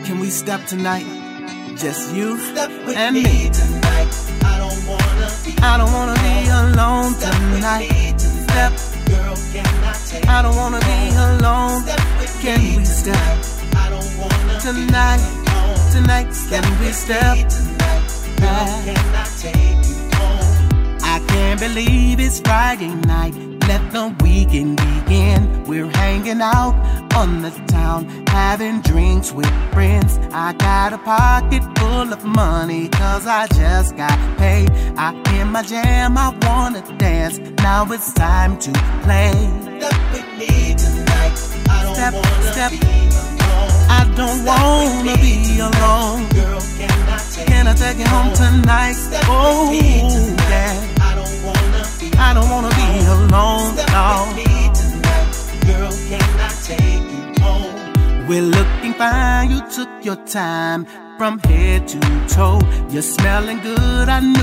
Can we step tonight? Just you Step with and me me. tonight. I don't wanna be alone Step tonight. with me tonight. Step. Girl, can I take I don't wanna be alone. Step with Can me we step tonight. I don't wanna tonight? be alone. Tonight, Step can we with step? me tonight. Girl, can I take you home? I can't believe it's Friday night. Let the weekend begin. We're hanging out on the town, having drinks with friends. I got a pocket full of money, cause I just got paid. I in my jam, I wanna dance. Now it's time to play. Step with me tonight. I don't Step, wanna step. be alone. I don't wanna be alone. Girl, Can I take you home tonight? Oh, yeah. I don't wanna be alone, no. Girl, can I take you home? We're looking fine, you took your time from head to toe. You're smelling good, I know.